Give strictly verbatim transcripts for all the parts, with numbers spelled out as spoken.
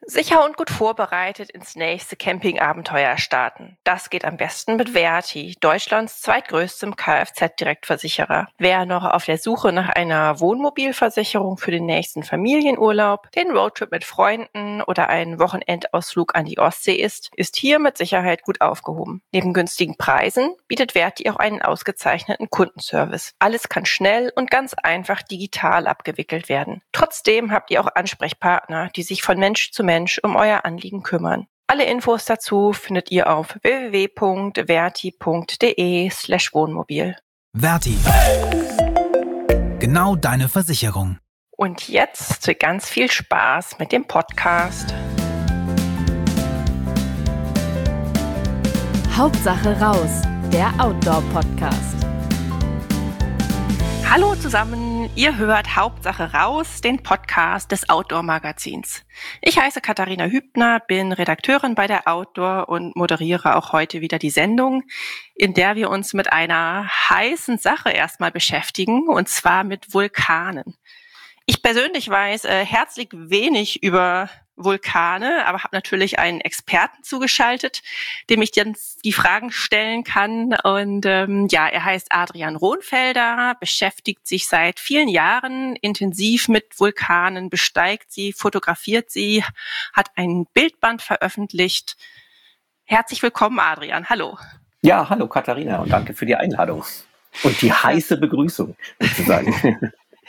Sicher und gut vorbereitet ins nächste Campingabenteuer starten. Das geht am besten mit Verti, Deutschlands zweitgrößtem Kfz-Direktversicherer. Wer noch auf der Suche nach einer Wohnmobilversicherung für den nächsten Familienurlaub, den Roadtrip mit Freunden oder einen Wochenendausflug an die Ostsee ist, ist hier mit Sicherheit gut aufgehoben. Neben günstigen Preisen bietet Verti auch einen ausgezeichneten Kundenservice. Alles kann schnell und ganz einfach digital abgewickelt werden. Trotzdem habt ihr auch Ansprechpartner, die sich von Mensch zu Mensch um euer Anliegen kümmern. Alle Infos dazu findet ihr auf w w w punkt verti punkt d e slash Wohnmobil. Verti. Genau deine Versicherung. Und jetzt ganz viel Spaß mit dem Podcast. Hauptsache raus, der Outdoor-Podcast. Hallo zusammen, ihr hört Hauptsache raus, den Podcast des Outdoor-Magazins. Ich heiße Katharina Hübner, bin Redakteurin bei der Outdoor und moderiere auch heute wieder die Sendung, in der wir uns mit einer heißen Sache erstmal beschäftigen, und zwar mit Vulkanen. Ich persönlich weiß äh, herzlich wenig über Vulkane, aber habe natürlich einen Experten zugeschaltet, dem ich dann die Fragen stellen kann. Und ähm, ja, er heißt Adrian Rohnfelder, beschäftigt sich seit vielen Jahren intensiv mit Vulkanen, besteigt sie, fotografiert sie, hat ein Bildband veröffentlicht. Herzlich willkommen, Adrian. Hallo. Ja, hallo Katharina und danke für die Einladung und die heiße Begrüßung sozusagen.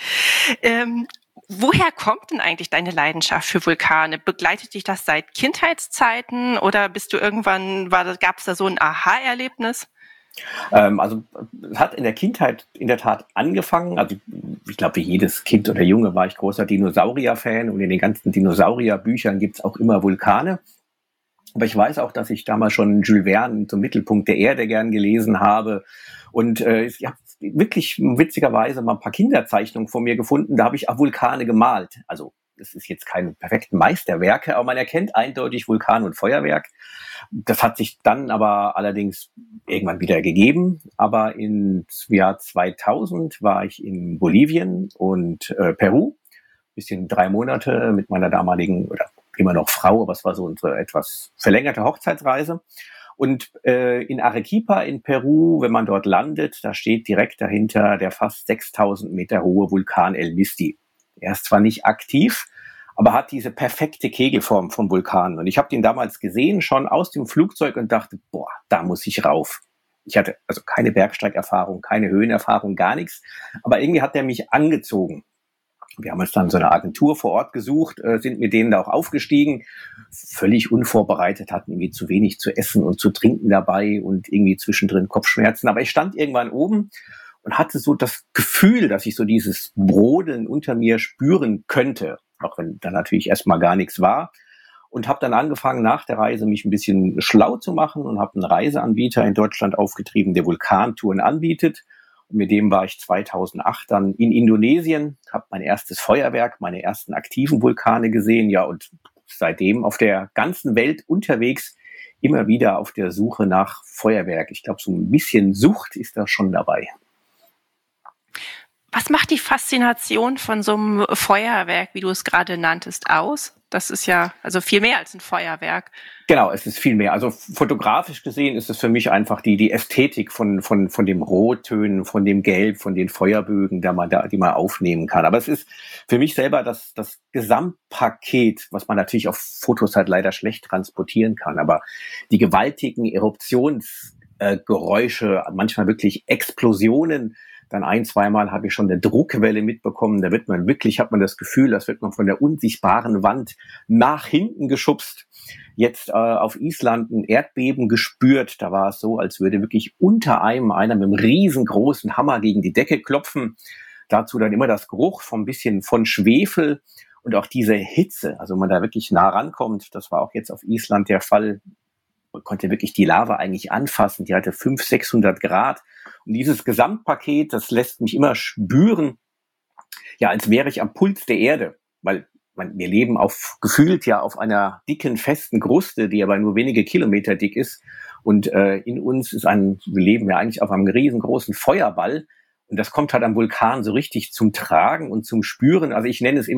ähm, Woher kommt denn eigentlich deine Leidenschaft für Vulkane? Begleitet dich das seit Kindheitszeiten oder bist du irgendwann, war das, gab es da so ein Aha-Erlebnis? Ähm, also es hat in der Kindheit in der Tat angefangen. Also ich glaube, wie jedes Kind oder Junge war ich großer Dinosaurier-Fan und in den ganzen Dinosaurier-Büchern gibt es auch immer Vulkane. Aber ich weiß auch, dass ich damals schon Jules Verne zum Mittelpunkt der Erde gern gelesen habe. Und äh, ich habe wirklich witzigerweise mal ein paar Kinderzeichnungen von mir gefunden. Da habe ich auch Vulkane gemalt. Also das ist jetzt keine perfekten Meisterwerke, aber man erkennt eindeutig Vulkan und Feuerwerk. Das hat sich dann aber allerdings irgendwann wieder gegeben. Aber im Jahr zweitausend war ich in Bolivien und äh, Peru. Bisschen drei Monate mit meiner damaligen, oder immer noch Frau, aber es war so unsere etwas verlängerte Hochzeitsreise. Und äh, in Arequipa in Peru, wenn man dort landet, da steht direkt dahinter der fast sechstausend Meter hohe Vulkan El Misti. Er ist zwar nicht aktiv, aber hat diese perfekte Kegelform vom Vulkan. Und ich habe den damals gesehen, schon aus dem Flugzeug, und dachte, boah, da muss ich rauf. Ich hatte also keine Bergsteigerfahrung, keine Höhenerfahrung, gar nichts. Aber irgendwie hat der mich angezogen. Wir haben uns dann so eine Agentur vor Ort gesucht, äh, sind mit denen da auch aufgestiegen, völlig unvorbereitet, hatten irgendwie zu wenig zu essen und zu trinken dabei und irgendwie zwischendrin Kopfschmerzen. Aber ich stand irgendwann oben und hatte so das Gefühl, dass ich so dieses Brodeln unter mir spüren könnte, auch wenn da natürlich erstmal gar nichts war. Und habe dann angefangen, nach der Reise mich ein bisschen schlau zu machen und habe einen Reiseanbieter in Deutschland aufgetrieben, der Vulkantouren anbietet. Und mit dem war ich zweitausendacht dann in Indonesien, habe mein erstes Feuerwerk, meine ersten aktiven Vulkane gesehen, ja, und seitdem auf der ganzen Welt unterwegs, immer wieder auf der Suche nach Feuerwerk. Ich glaube, so ein bisschen Sucht ist da schon dabei. Was macht die Faszination von so einem Feuerwerk, wie du es gerade nanntest, aus? Das ist ja also viel mehr als ein Feuerwerk. Genau, es ist viel mehr. Also fotografisch gesehen ist es für mich einfach die die Ästhetik von von von dem Rottönen, von dem Gelb, von den Feuerbögen, da man da die man aufnehmen kann. Aber es ist für mich selber das das Gesamtpaket, was man natürlich auf Fotos halt leider schlecht transportieren kann. Aber die gewaltigen Eruptionsgeräusche, äh, manchmal wirklich Explosionen. Dann ein, zweimal habe ich schon eine Druckwelle mitbekommen. Da wird man wirklich, hat man das Gefühl, das wird man von der unsichtbaren Wand nach hinten geschubst. Jetzt äh, auf Island ein Erdbeben gespürt. Da war es so, als würde wirklich unter einem einer mit einem riesengroßen Hammer gegen die Decke klopfen. Dazu dann immer das Geruch von ein bisschen von Schwefel und auch diese Hitze. Also wenn man da wirklich nah rankommt, das war auch jetzt auf Island der Fall. Man konnte wirklich die Lava eigentlich anfassen. Die hatte fünfhundert, sechshundert Grad. Und dieses Gesamtpaket, das lässt mich immer spüren, ja, als wäre ich am Puls der Erde. Weil man, wir leben auf, gefühlt ja auf einer dicken, festen Kruste, die aber nur wenige Kilometer dick ist. Und äh, in uns ist ein, wir leben ja eigentlich auf einem riesengroßen Feuerball. Und das kommt halt am Vulkan so richtig zum Tragen und zum Spüren. Also ich nenne es immer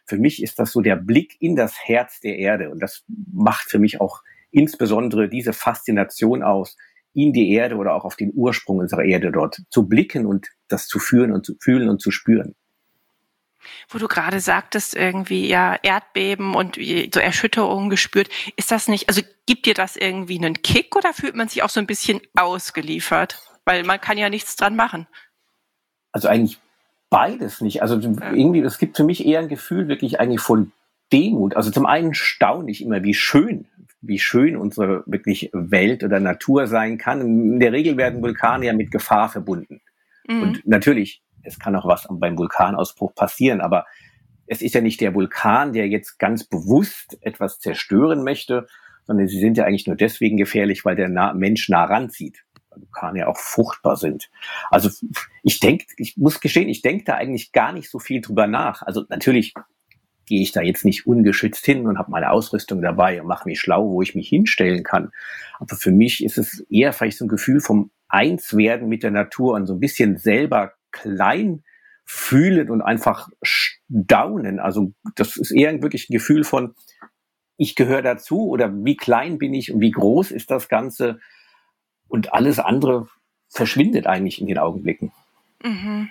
für mich ist das so der Blick in das Herz der Erde. Und das macht für mich auch insbesondere diese Faszination aus, in die Erde oder auch auf den Ursprung unserer Erde dort zu blicken und das zu fühlen und zu fühlen und zu spüren. Wo du gerade sagtest, irgendwie ja Erdbeben und so Erschütterungen gespürt, ist das nicht, also gibt dir das irgendwie einen Kick oder fühlt man sich auch so ein bisschen ausgeliefert? Weil man kann ja nichts dran machen. Also eigentlich beides nicht. Also ja. irgendwie, es gibt für mich eher ein Gefühl wirklich eigentlich von Demut. Also zum einen staune ich immer, wie schön, wie schön unsere wirklich Welt oder Natur sein kann. In der Regel werden Vulkane ja mit Gefahr verbunden. Mhm. Und natürlich, es kann auch was beim Vulkanausbruch passieren, aber es ist ja nicht der Vulkan, der jetzt ganz bewusst etwas zerstören möchte, sondern sie sind ja eigentlich nur deswegen gefährlich, weil der nah- Mensch nah ranzieht. Weil Vulkane ja auch fruchtbar sind. Also ich denke, ich muss gestehen, ich denke da eigentlich gar nicht so viel drüber nach. Also natürlich gehe ich da jetzt nicht ungeschützt hin und habe meine Ausrüstung dabei und mache mich schlau, wo ich mich hinstellen kann. Aber für mich ist es eher vielleicht so ein Gefühl vom Einswerden mit der Natur und so ein bisschen selber klein fühlen und einfach staunen. Also das ist eher wirklich ein Gefühl von, ich gehöre dazu oder wie klein bin ich und wie groß ist das Ganze und alles andere verschwindet eigentlich in den Augenblicken. Mhm.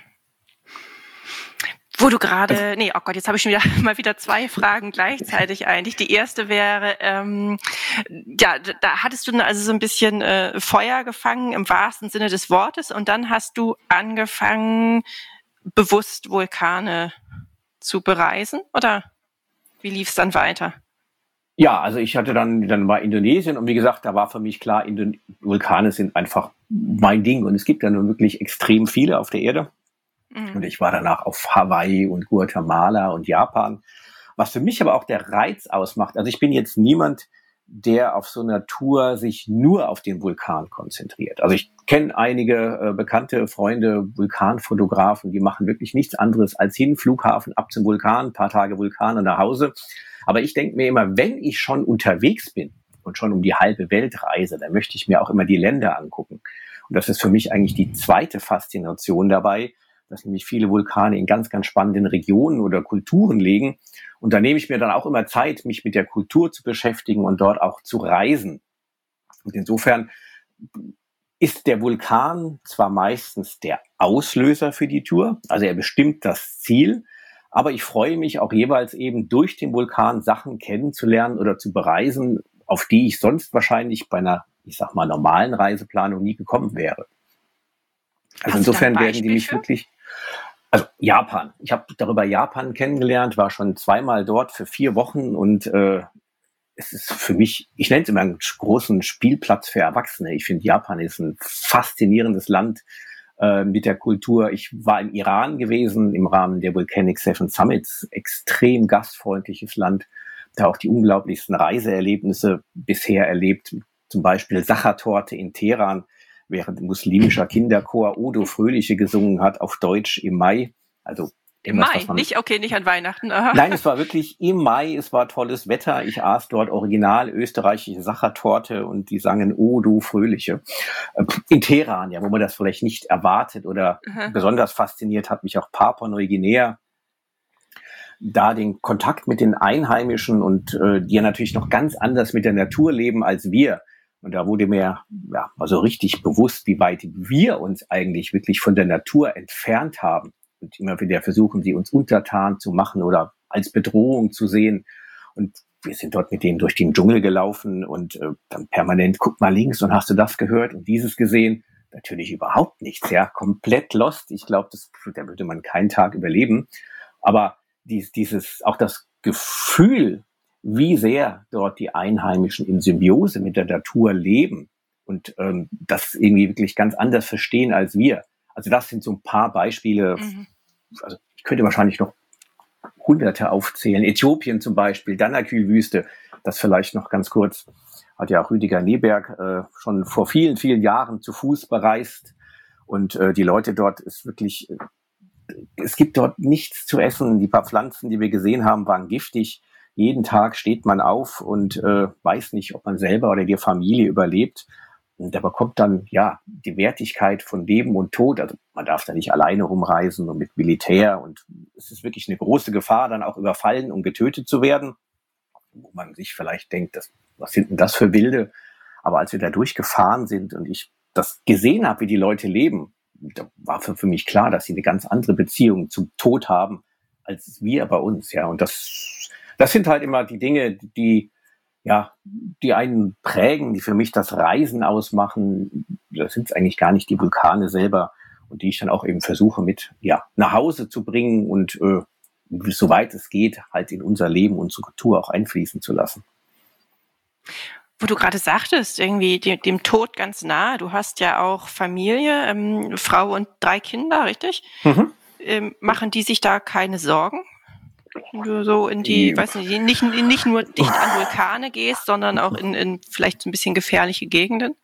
Wo du gerade, nee, oh Gott, jetzt habe ich schon wieder mal wieder zwei Fragen gleichzeitig eigentlich. Die erste wäre, ähm, ja, da hattest du also so ein bisschen äh, Feuer gefangen im wahrsten Sinne des Wortes und dann hast du angefangen, bewusst Vulkane zu bereisen, oder wie lief es dann weiter? Ja, also ich hatte dann, dann war Indonesien und wie gesagt, da war für mich klar, Indon- Vulkane sind einfach mein Ding und es gibt ja nun wirklich extrem viele auf der Erde. Und ich war danach auf Hawaii und Guatemala und Japan. Was für mich aber auch der Reiz ausmacht, also ich bin jetzt niemand, der auf so einer Tour sich nur auf den Vulkan konzentriert. Also ich kenne einige äh, bekannte Freunde, Vulkanfotografen, die machen wirklich nichts anderes als hin, Flughafen, ab zum Vulkan, ein paar Tage Vulkan und nach Hause. Aber ich denke mir immer, wenn ich schon unterwegs bin und schon um die halbe Welt reise, dann möchte ich mir auch immer die Länder angucken. Und das ist für mich eigentlich die zweite Faszination dabei, dass nämlich viele Vulkane in ganz, ganz spannenden Regionen oder Kulturen liegen. Und da nehme ich mir dann auch immer Zeit, mich mit der Kultur zu beschäftigen und dort auch zu reisen. Und insofern ist der Vulkan zwar meistens der Auslöser für die Tour, also er bestimmt das Ziel, aber ich freue mich auch jeweils eben durch den Vulkan Sachen kennenzulernen oder zu bereisen, auf die ich sonst wahrscheinlich bei einer, ich sag mal, normalen Reiseplanung nie gekommen wäre. Also insofern werden die mich wirklich... Also Japan. Ich habe darüber Japan kennengelernt, war schon zweimal dort für vier Wochen und äh, es ist für mich, ich nenne es immer einen großen Spielplatz für Erwachsene. Ich finde, Japan ist ein faszinierendes Land äh, mit der Kultur. Ich war im Iran gewesen im Rahmen der Volcanic Seven Summits, extrem gastfreundliches Land, da auch die unglaublichsten Reiseerlebnisse bisher erlebt, zum Beispiel Sachertorte in Teheran, während ein muslimischer Kinderchor Odo Fröhliche gesungen hat, auf Deutsch im Mai. Also im Mai, man, nicht, okay, nicht an Weihnachten. Aha. Nein, es war wirklich im Mai, es war tolles Wetter. Ich aß dort original österreichische Sachertorte und die sangen Odo Fröhliche. In Teheran, ja, wo man das vielleicht nicht erwartet oder Aha. besonders fasziniert hat mich auch Papua-Neuguinea. Da den Kontakt mit den Einheimischen und äh, die ja natürlich noch ganz anders mit der Natur leben als wir. Und da wurde mir ja also richtig bewusst, wie weit wir uns eigentlich wirklich von der Natur entfernt haben. Und immer wieder versuchen, sie uns untertan zu machen oder als Bedrohung zu sehen. Und wir sind dort mit denen durch den Dschungel gelaufen und äh, dann permanent, guck mal links und hast du das gehört und dieses gesehen? Natürlich überhaupt nichts, ja, komplett lost. Ich glaube, das da würde man keinen Tag überleben. Aber dies, dieses, auch das Gefühl, wie sehr dort die Einheimischen in Symbiose mit der Natur leben und ähm, das irgendwie wirklich ganz anders verstehen als wir. Also das sind so ein paar Beispiele. Mhm. Also ich könnte wahrscheinlich noch Hunderte aufzählen. Äthiopien zum Beispiel, Danakil-Wüste, das vielleicht noch ganz kurz, hat ja auch Rüdiger Neberg äh, schon vor vielen, vielen Jahren zu Fuß bereist. Und äh, die Leute dort ist wirklich, äh, es gibt dort nichts zu essen. Die paar Pflanzen, die wir gesehen haben, waren giftig. Jeden Tag steht man auf und äh, weiß nicht, ob man selber oder die Familie überlebt. Und der bekommt dann, ja, die Wertigkeit von Leben und Tod. Also man darf da nicht alleine rumreisen und mit Militär. Und es ist wirklich eine große Gefahr, dann auch überfallen und getötet zu werden. Wo man sich vielleicht denkt, das, was sind denn das für Wilde? Aber als wir da durchgefahren sind und ich das gesehen habe, wie die Leute leben, da war für, für mich klar, dass sie eine ganz andere Beziehung zum Tod haben, als wir bei uns. Ja, und das, das sind halt immer die Dinge, die, ja, die einen prägen, die für mich das Reisen ausmachen. Das sind eigentlich gar nicht die Vulkane selber und die ich dann auch eben versuche mit, ja, nach Hause zu bringen und äh, soweit es geht, halt in unser Leben, unsere Kultur auch einfließen zu lassen. Wo du gerade sagtest, irgendwie dem, dem Tod ganz nahe. Du hast ja auch Familie, ähm, Frau und drei Kinder, richtig? Mhm. Ähm, machen die sich da keine Sorgen? Wenn du so in die, ich weiß nicht, nicht, nicht nur dicht an Vulkane gehst, sondern auch in, in vielleicht so ein bisschen gefährliche Gegenden?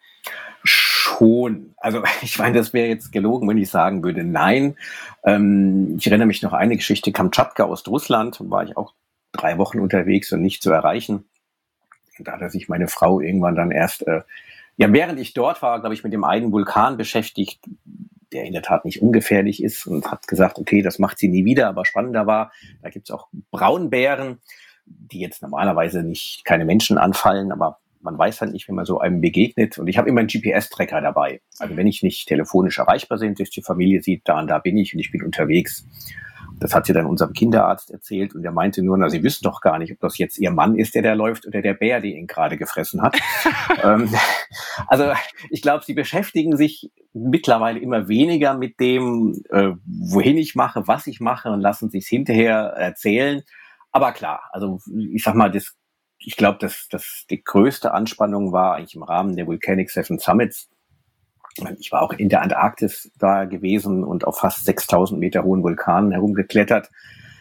Schon. Also ich meine, das wäre jetzt gelogen, wenn ich sagen würde, nein. Ähm, ich erinnere mich noch an eine Geschichte, Kamtschatka, Ostrussland, war ich auch drei Wochen unterwegs und nicht zu erreichen. Und da hat sich meine Frau irgendwann dann erst, äh, ja, während ich dort war, glaube ich, mit dem einen Vulkan beschäftigt, der in der Tat nicht ungefährlich ist, und hat gesagt, okay, das macht sie nie wieder, aber spannender war, da gibt's auch Braunbären, die jetzt normalerweise nicht keine Menschen anfallen, aber man weiß halt nicht, wenn man so einem begegnet. Und ich habe immer einen G P S-Tracker dabei. Also wenn ich nicht telefonisch erreichbar bin, dass die Familie sieht, da und da bin ich und ich bin unterwegs. Das hat sie dann unserem Kinderarzt erzählt und der meinte nur, na, sie wissen doch gar nicht, ob das jetzt ihr Mann ist, der da läuft oder der Bär, der ihn gerade gefressen hat. ähm, also ich glaube, sie beschäftigen sich mittlerweile immer weniger mit dem, äh, wohin ich mache, was ich mache und lassen sich hinterher erzählen. Aber klar, also ich sag mal, das, ich glaube, dass, dass die größte Anspannung war eigentlich im Rahmen der Volcanic Seven Summits. Ich war auch in der Antarktis da gewesen und auf fast sechstausend Meter hohen Vulkanen herumgeklettert.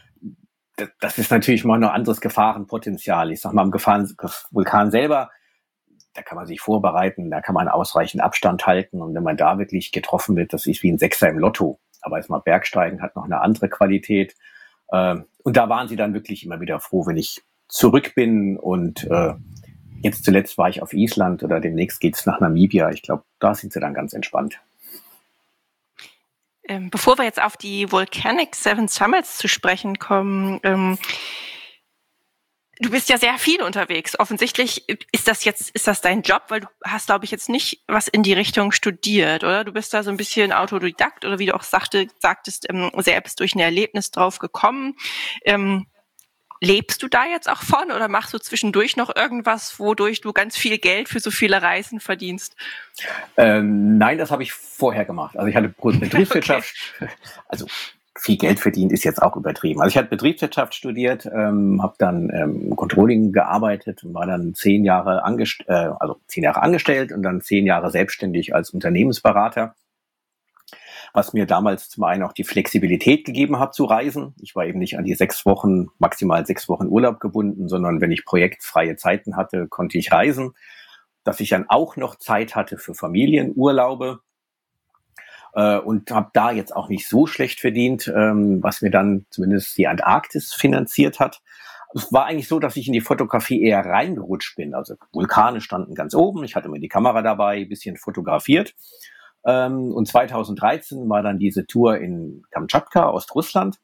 Das ist natürlich mal noch ein anderes Gefahrenpotenzial. Ich sag mal, am Gefahren, Vulkan selber, da kann man sich vorbereiten, da kann man ausreichend Abstand halten. Und wenn man da wirklich getroffen wird, das ist wie ein Sechser im Lotto. Aber jetzt mal Bergsteigen hat noch eine andere Qualität. Und da waren sie dann wirklich immer wieder froh, wenn ich zurück bin und jetzt zuletzt war ich auf Island oder demnächst geht's nach Namibia. Ich glaube, da sind sie dann ganz entspannt. Ähm, bevor wir jetzt auf die Volcanic Seven Summits zu sprechen kommen, ähm, du bist ja sehr viel unterwegs. Offensichtlich ist das jetzt, ist das dein Job, weil du hast, glaube ich, jetzt nicht was in die Richtung studiert, oder? Du bist da so ein bisschen Autodidakt oder wie du auch sagte, sagtest, ähm, selbst durch ein Erlebnis drauf gekommen. Ähm, Lebst du da jetzt auch von oder machst du zwischendurch noch irgendwas, wodurch du ganz viel Geld für so viele Reisen verdienst? Ähm, nein, das habe ich vorher gemacht. Also ich hatte Betriebswirtschaft, okay. Also viel Geld verdient ist jetzt auch übertrieben. Also ich hatte Betriebswirtschaft studiert, ähm, habe dann ähm, Controlling gearbeitet und war dann zehn Jahre angestellt, äh, also zehn Jahre angestellt und dann zehn Jahre selbstständig als Unternehmensberater. Was mir damals zum einen auch die Flexibilität gegeben hat zu reisen. Ich war eben nicht an die sechs Wochen, maximal sechs Wochen Urlaub gebunden, sondern wenn ich projektfreie Zeiten hatte, konnte ich reisen. Dass ich dann auch noch Zeit hatte für Familienurlaube äh, und habe da jetzt auch nicht so schlecht verdient, ähm, was mir dann zumindest die Antarktis finanziert hat. Es war eigentlich so, dass ich in die Fotografie eher reingerutscht bin. Also Vulkane standen ganz oben, ich hatte mir die Kamera dabei, ein bisschen fotografiert. Und zweitausenddreizehn war dann diese Tour in Kamtschatka, Ostrussland.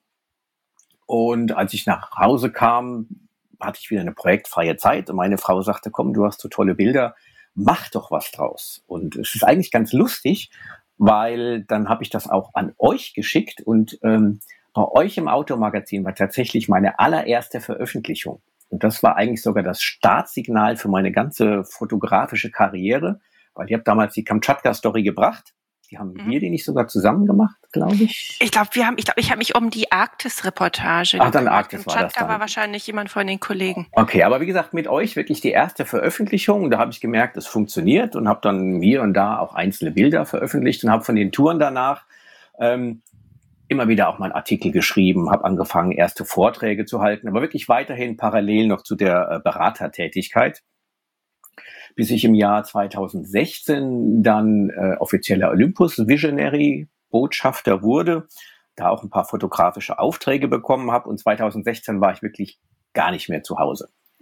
Und als ich nach Hause kam, hatte ich wieder eine projektfreie Zeit. Und meine Frau sagte, komm, du hast so tolle Bilder, mach doch was draus. Und es ist eigentlich ganz lustig, weil dann habe ich das auch an euch geschickt. Und ähm, bei euch im Outdoor-Magazin war tatsächlich meine allererste Veröffentlichung. Und das war eigentlich sogar das Startsignal für meine ganze fotografische Karriere. Weil ihr habt damals die Kamtschatka-Story gebracht. Die haben mhm. wir die nicht sogar zusammen gemacht, glaube ich? Ich glaube, wir haben, ich glaube, ich habe mich um die Arktis-Reportage Ach, dann Arktis war das dann. Kamtschatka war wahrscheinlich jemand von den Kollegen. Okay, aber wie gesagt, mit euch wirklich die erste Veröffentlichung. Da habe ich gemerkt, es funktioniert und habe dann hier und da auch einzelne Bilder veröffentlicht und habe von den Touren danach ähm, immer wieder auch mal einen Artikel geschrieben, habe angefangen, erste Vorträge zu halten, aber wirklich weiterhin parallel noch zu der äh, Beratertätigkeit. Bis ich im Jahr zweitausendsechzehn dann äh, offizieller Olympus Visionary Botschafter wurde, da auch ein paar fotografische Aufträge bekommen habe und zweitausendsechzehn war ich wirklich gar nicht mehr zu Hause.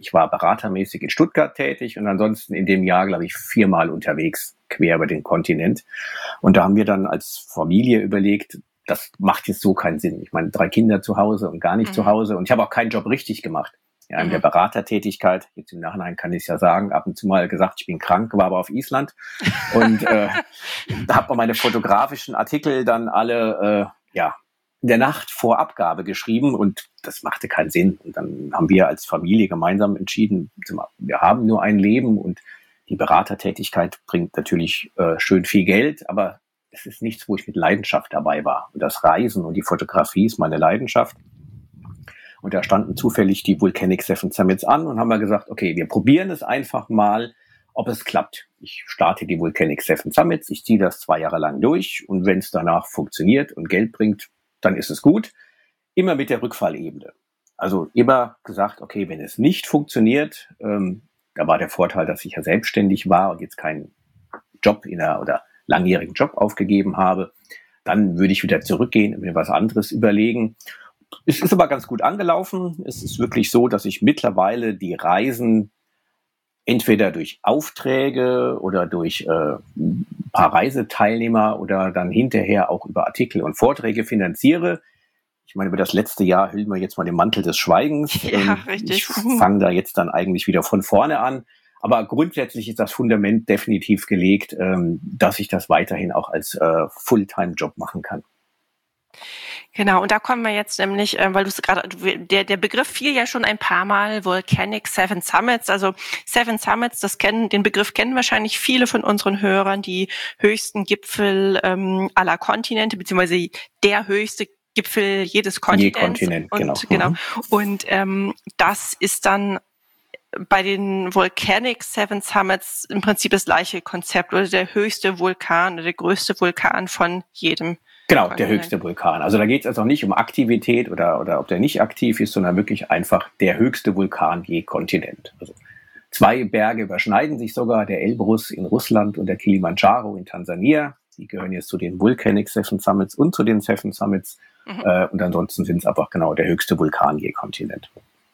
ich war beratermäßig in Stuttgart tätig und ansonsten in dem Jahr, glaube ich, viermal unterwegs, quer über den Kontinent. Und da haben wir dann als Familie überlegt, das macht jetzt so keinen Sinn. Ich meine, drei Kinder zu Hause und gar nicht mhm. zu Hause. Und ich habe auch keinen Job richtig gemacht. Ja, in mhm. der Beratertätigkeit, jetzt im Nachhinein kann ich es ja sagen, ab und zu mal gesagt, ich bin krank, war aber auf Island. Und äh, da habe meine fotografischen Artikel dann alle äh, ja in der Nacht vor Abgabe geschrieben und das machte keinen Sinn. Und dann haben wir als Familie gemeinsam entschieden, wir haben nur ein Leben und die Beratertätigkeit bringt natürlich äh, schön viel Geld, aber es ist nichts, wo ich mit Leidenschaft dabei war. Und das Reisen und die Fotografie ist meine Leidenschaft. Und da standen zufällig die Volcanic Seven Summits an und haben wir gesagt, okay, wir probieren es einfach mal, ob es klappt. Ich starte die Volcanic Seven Summits, ich ziehe das zwei Jahre lang durch und wenn es danach funktioniert und Geld bringt, dann ist es gut. Immer mit der Rückfallebene. Also immer gesagt, okay, wenn es nicht funktioniert, ähm, da war der Vorteil, dass ich ja selbstständig war und jetzt keinen Job in einer oder langjährigen Job aufgegeben habe, dann würde ich wieder zurückgehen und mir was anderes überlegen. Es ist aber ganz gut angelaufen. Es ist wirklich so, dass ich mittlerweile die Reisen entweder durch Aufträge oder durch äh, ein paar Reiseteilnehmer oder dann hinterher auch über Artikel und Vorträge finanziere. Ich meine, über das letzte Jahr hüllen wir jetzt mal den Mantel des Schweigens. Ja, ähm, richtig. Ich fange da jetzt dann eigentlich wieder von vorne an. Aber grundsätzlich ist das Fundament definitiv gelegt, ähm, dass ich das weiterhin auch als äh, Fulltime-Job machen kann. Genau, und da kommen wir jetzt nämlich, äh, weil du es gerade, der der Begriff fiel ja schon ein paar Mal, Volcanic Seven Summits. Also Seven Summits, das kennen, den Begriff kennen wahrscheinlich viele von unseren Hörern, die höchsten Gipfel ähm, aller Kontinente, beziehungsweise der höchste Gipfel jedes Kontinents. Je Kontinent, und, genau. genau. Mhm. Und ähm, das ist dann bei den Volcanic Seven Summits im Prinzip das gleiche Konzept oder der höchste Vulkan oder der größte Vulkan von jedem. Genau, der höchste Vulkan. Also da geht es also nicht um Aktivität oder, oder ob der nicht aktiv ist, sondern wirklich einfach der höchste Vulkan je Kontinent. Also zwei Berge überschneiden sich sogar, der Elbrus in Russland und der Kilimanjaro in Tansania. Die gehören jetzt zu den Volcanic Seven Summits und zu den Seven Summits. Mhm. Äh, und ansonsten sind es einfach genau der höchste Vulkan je Kontinent.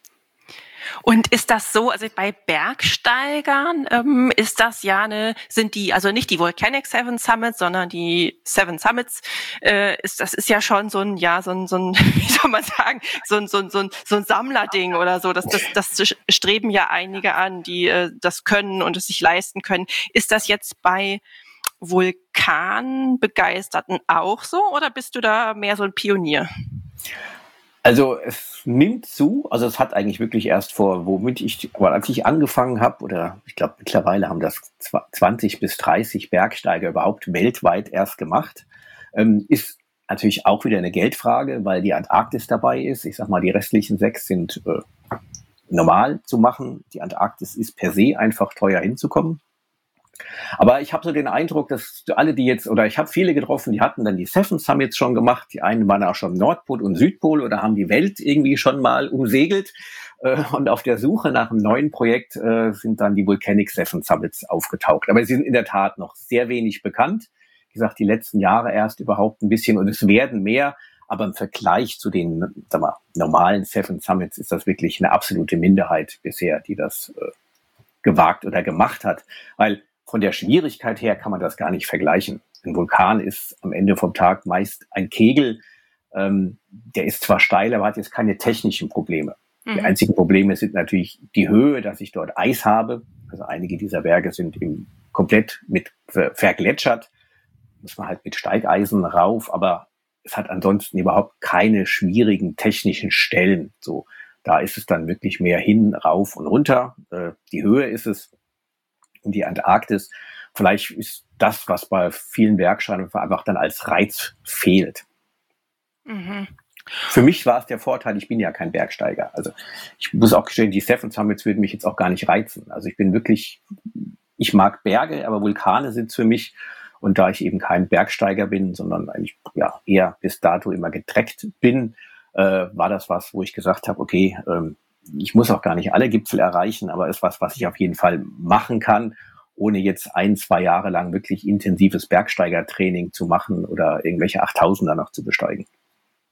Und ist das so, also bei Bergsteigern ähm, ist das ja eine, sind die, also nicht die Volcanic Seven Summits, sondern die Seven Summits, äh, ist, das ist ja schon so ein, ja, so ein, so ein, wie soll man sagen, so ein, so ein, so ein, so ein Sammlerding oder so. Das, das, das streben ja einige an, die äh, das können und es sich leisten können. Ist das jetzt bei Vulkanbegeisterten auch so oder bist du da mehr so ein Pionier? Also es nimmt zu, also es hat eigentlich wirklich erst vor, womit ich, aber als ich angefangen habe, oder ich glaube mittlerweile haben das zwanzig bis dreißig Bergsteiger überhaupt weltweit erst gemacht, ähm, ist natürlich auch wieder eine Geldfrage, weil die Antarktis dabei ist. Ich sag mal, die restlichen sechs sind äh, normal zu machen. Die Antarktis ist per se einfach teuer hinzukommen. Aber ich habe so den Eindruck, dass alle, die jetzt, oder ich habe viele getroffen, die hatten dann die Seven Summits schon gemacht. Die einen waren auch schon Nordpol und Südpol oder haben die Welt irgendwie schon mal umsegelt. Und auf der Suche nach einem neuen Projekt sind dann die Volcanic Seven Summits aufgetaucht. Aber sie sind in der Tat noch sehr wenig bekannt. Wie gesagt, die letzten Jahre erst überhaupt ein bisschen und es werden mehr. Aber im Vergleich zu den, sag mal, normalen Seven Summits ist das wirklich eine absolute Minderheit bisher, die das äh, gewagt oder gemacht hat. Weil von der Schwierigkeit her kann man das gar nicht vergleichen. Ein Vulkan ist am Ende vom Tag meist ein Kegel. Ähm, der ist zwar steil, aber hat jetzt keine technischen Probleme. Mhm. Die einzigen Probleme sind natürlich die Höhe, dass ich dort Eis habe. Also einige dieser Berge sind eben komplett mit ver- vergletschert. Muss man halt mit Steigeisen rauf, aber es hat ansonsten überhaupt keine schwierigen technischen Stellen. So, da ist es dann wirklich mehr hin, rauf und runter. Äh, die Höhe ist es. In die Antarktis. Vielleicht ist das, was bei vielen Bergsteigern einfach dann als Reiz fehlt. Mhm. Für mich war es der Vorteil, ich bin ja kein Bergsteiger. Also ich muss auch gestehen, die Seven Summits würden mich jetzt auch gar nicht reizen. Also ich bin wirklich, ich mag Berge, aber Vulkane sind es für mich. Und da ich eben kein Bergsteiger bin, sondern eigentlich ja eher bis dato immer getreckt bin, äh, war das was, wo ich gesagt habe, okay, ähm, ich muss auch gar nicht alle Gipfel erreichen, aber ist was, was ich auf jeden Fall machen kann, ohne jetzt ein, zwei Jahre lang wirklich intensives Bergsteigertraining zu machen oder irgendwelche Achttausender noch zu besteigen.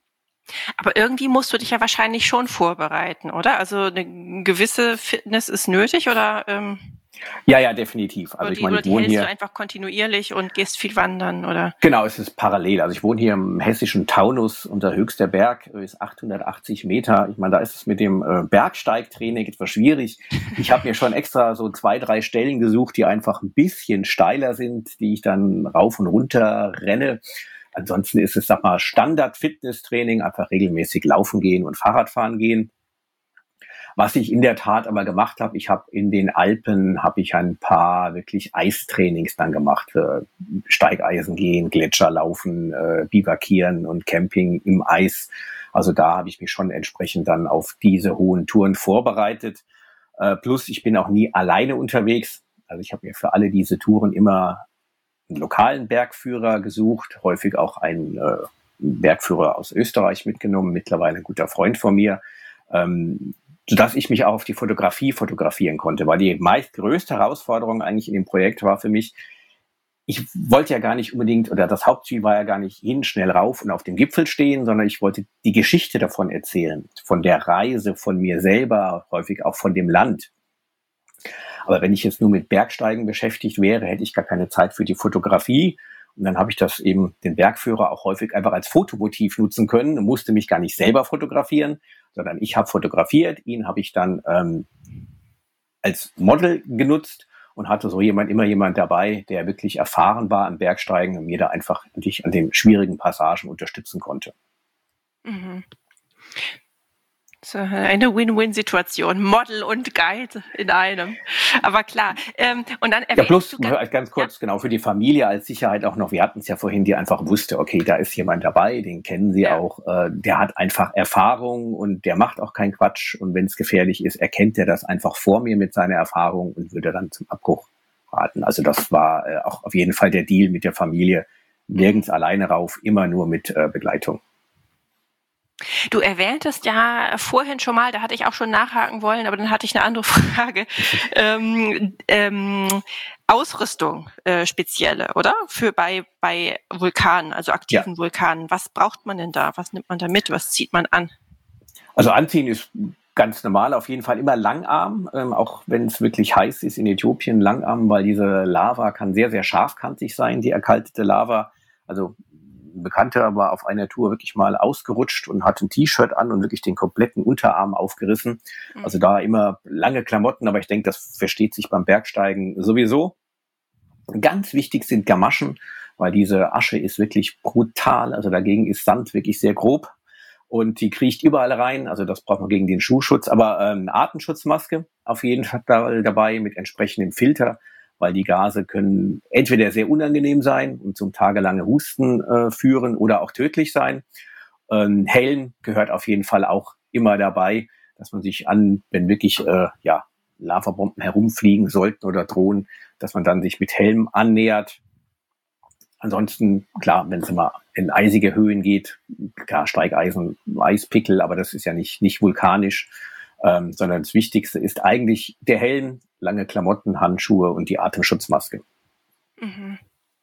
Aber irgendwie musst du dich ja wahrscheinlich schon vorbereiten, oder? Also eine gewisse Fitness ist nötig, oder? Ähm Ja, ja, definitiv. Also oder ich die, meine, oder ich die wohne hältst hier. du einfach kontinuierlich und gehst viel wandern, oder? Genau, es ist parallel. Also ich wohne hier im hessischen Taunus. Unser höchster Berg ist achthundertachtzig Meter. Ich meine, da ist es mit dem äh, Bergsteigtraining etwas schwierig. Ich habe mir schon extra so zwei, drei Stellen gesucht, die einfach ein bisschen steiler sind, die ich dann rauf und runter renne. Ansonsten ist es, sag mal, Standard-Fitnesstraining, einfach regelmäßig laufen gehen und Fahrradfahren gehen. Was ich in der Tat aber gemacht habe, ich habe in den Alpen habe ich ein paar wirklich Eistrainings dann gemacht, für Steigeisen gehen, Gletscher laufen, äh, Bivakieren und Camping im Eis. Also da habe ich mich schon entsprechend dann auf diese hohen Touren vorbereitet. Äh, plus ich bin auch nie alleine unterwegs. Also ich habe mir für alle diese Touren immer einen lokalen Bergführer gesucht, häufig auch einen äh, Bergführer aus Österreich mitgenommen, mittlerweile ein guter Freund von mir. Ähm, sodass ich mich auch auf die Fotografie fotografieren konnte, weil die meist größte Herausforderung eigentlich in dem Projekt war für mich, ich wollte ja gar nicht unbedingt, oder das Hauptziel war ja gar nicht hin, schnell rauf und auf dem Gipfel stehen, sondern ich wollte die Geschichte davon erzählen, von der Reise, von mir selber, häufig auch von dem Land. Aber wenn ich jetzt nur mit Bergsteigen beschäftigt wäre, hätte ich gar keine Zeit für die Fotografie. Und dann habe ich das eben, den Bergführer, auch häufig einfach als Fotomotiv nutzen können und musste mich gar nicht selber fotografieren, sondern ich habe fotografiert, ihn habe ich dann ähm, als Model genutzt und hatte so jemand immer jemand dabei, der wirklich erfahren war am Bergsteigen und mir da einfach dich an den schwierigen Passagen unterstützen konnte. Mhm. So eine Win-Win-Situation, Model und Guide in einem. Aber klar. Ähm, und dann ja, plus ganz, ganz kurz, ja. genau, für die Familie als Sicherheit auch noch, wir hatten es ja vorhin, die einfach wusste, okay, da ist jemand dabei, den kennen sie ja. auch, äh, der hat einfach Erfahrung und der macht auch keinen Quatsch und wenn es gefährlich ist, erkennt er das einfach vor mir mit seiner Erfahrung und würde dann zum Abbruch raten. Also das war äh, auch auf jeden Fall der Deal mit der Familie, nirgends alleine rauf, immer nur mit äh, Begleitung. Du erwähntest ja vorhin schon mal, da hatte ich auch schon nachhaken wollen, aber dann hatte ich eine andere Frage. ähm, ähm, Ausrüstung, äh, spezielle, oder? Für bei, bei Vulkanen, also aktiven ja. Vulkanen. Was braucht man denn da? Was nimmt man da mit? Was zieht man an? Also anziehen ist ganz normal, auf jeden Fall immer Langarm, ähm, auch wenn es wirklich heiß ist in Äthiopien, Langarm, weil diese Lava kann sehr, sehr scharfkantig sein, die erkaltete Lava. Also ein Bekannter war auf einer Tour wirklich mal ausgerutscht und hat ein T-Shirt an und wirklich den kompletten Unterarm aufgerissen. Mhm. Also da immer lange Klamotten, aber ich denke, das versteht sich beim Bergsteigen sowieso. Ganz wichtig sind Gamaschen, weil diese Asche ist wirklich brutal. Also dagegen ist Sand wirklich sehr grob und die kriecht überall rein. Also das braucht man gegen den Schuhschutz. Aber ähm, eine Atemschutzmaske auf jeden Fall dabei mit entsprechendem Filter, weil die Gase können entweder sehr unangenehm sein und zum tagelange Husten äh, führen oder auch tödlich sein. Ähm, Helm gehört auf jeden Fall auch immer dabei, dass man sich an, wenn wirklich äh, ja Lavabomben herumfliegen sollten oder drohen, dass man dann sich mit Helm annähert. Ansonsten, klar, wenn es immer in eisige Höhen geht, klar, Steigeisen, Eispickel, aber das ist ja nicht, nicht vulkanisch, ähm, sondern das Wichtigste ist eigentlich der Helm, lange Klamotten, Handschuhe und die Atemschutzmaske. Mhm.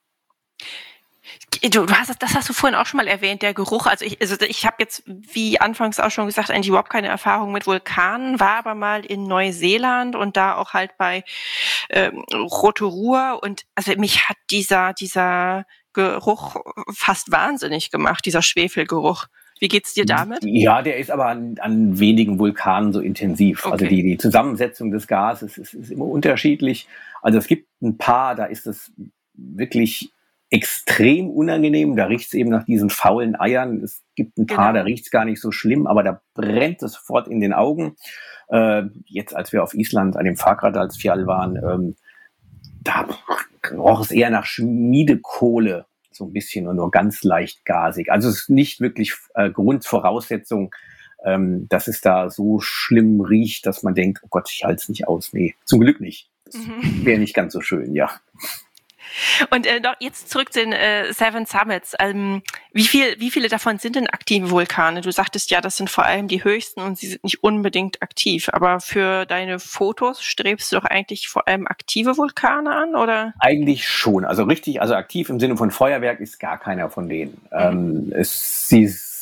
Du, du hast, das hast du vorhin auch schon mal erwähnt, der Geruch. Also ich, also ich habe jetzt, wie anfangs auch schon gesagt, eigentlich überhaupt keine Erfahrung mit Vulkanen, war aber mal in Neuseeland und da auch halt bei ähm, Rotorua und also mich hat dieser dieser Geruch fast wahnsinnig gemacht, dieser Schwefelgeruch. Wie geht's dir damit? Ja, der ist aber an, an wenigen Vulkanen so intensiv. Okay. Also die, die Zusammensetzung des Gases ist, ist immer unterschiedlich. Also es gibt ein paar, da ist es wirklich extrem unangenehm. Da riecht es eben nach diesen faulen Eiern. Es gibt ein paar, genau. Da riecht es gar nicht so schlimm, aber da brennt es sofort in den Augen. Äh, jetzt, als wir auf Island an dem Fagradalsfjall waren, ähm, da roch es eher nach Schmiedekohle. So ein bisschen und nur ganz leicht gasig. Also es ist nicht wirklich äh, Grundvoraussetzung, ähm, dass es da so schlimm riecht, dass man denkt, oh Gott, ich halte es nicht aus. Nee, zum Glück nicht. Das mhm. wäre nicht ganz so schön, ja. Und äh, noch jetzt zurück zu den äh, Seven Summits. Ähm, wie viel, wie viele davon sind denn aktive Vulkane? Du sagtest ja, das sind vor allem die höchsten und sie sind nicht unbedingt aktiv. Aber für deine Fotos strebst du doch eigentlich vor allem aktive Vulkane an, oder? Eigentlich schon. Also richtig, also aktiv im Sinne von Feuerwerk ist gar keiner von denen. Mhm. Ähm, es, sie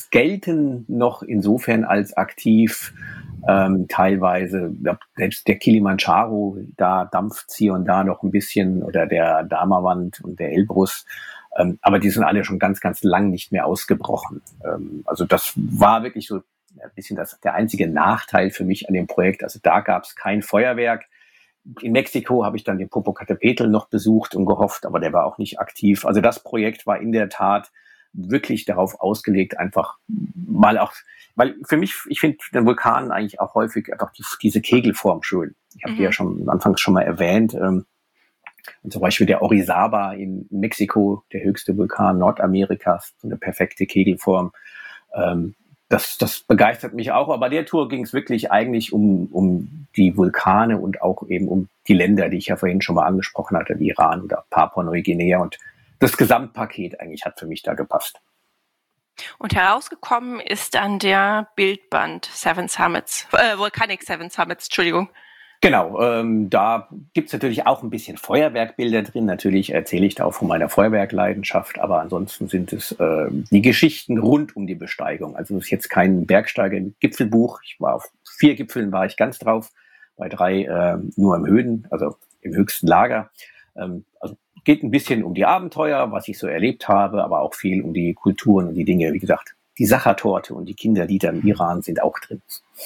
gelten noch insofern als aktiv, ähm, teilweise, ja, selbst der Kilimanjaro, da dampft's hier und da noch ein bisschen, oder der Damavand und der Elbrus, ähm, aber die sind alle schon ganz, ganz lang nicht mehr ausgebrochen. Ähm, also das war wirklich so ein bisschen das, der einzige Nachteil für mich an dem Projekt. Also da gab's kein Feuerwerk. In Mexiko habe ich dann den Popocatépetl noch besucht und gehofft, aber der war auch nicht aktiv. Also das Projekt war in der Tat wirklich darauf ausgelegt, einfach mal auch, weil für mich, ich finde den Vulkan eigentlich auch häufig einfach die, diese Kegelform schön. Ich habe mhm. die ja schon anfangs schon mal erwähnt. Ähm, und zum Beispiel der Orizaba in Mexiko, der höchste Vulkan Nordamerikas, so eine perfekte Kegelform. Ähm, das, das begeistert mich auch. Aber bei der Tour ging es wirklich eigentlich um, um die Vulkane und auch eben um die Länder, die ich ja vorhin schon mal angesprochen hatte, wie Iran oder Papua-Neuguinea, und das Gesamtpaket eigentlich hat für mich da gepasst. Und herausgekommen ist dann der Bildband Seven Summits, äh, Volcanic Seven Summits, Entschuldigung. Genau, ähm, da gibt's natürlich auch ein bisschen Feuerwerkbilder drin. Natürlich erzähle ich da auch von meiner Feuerwerkleidenschaft, aber ansonsten sind es äh, die Geschichten rund um die Besteigung. Also es ist jetzt kein Bergsteiger-Gipfelbuch. Ich war auf vier Gipfeln, war ich ganz drauf, bei drei äh, nur im Höhen, also im höchsten Lager. Ähm, also geht ein bisschen um die Abenteuer, was ich so erlebt habe, aber auch viel um die Kulturen und die Dinge. Wie gesagt, die Sachertorte und die Kinderlieder im Iran sind auch drin.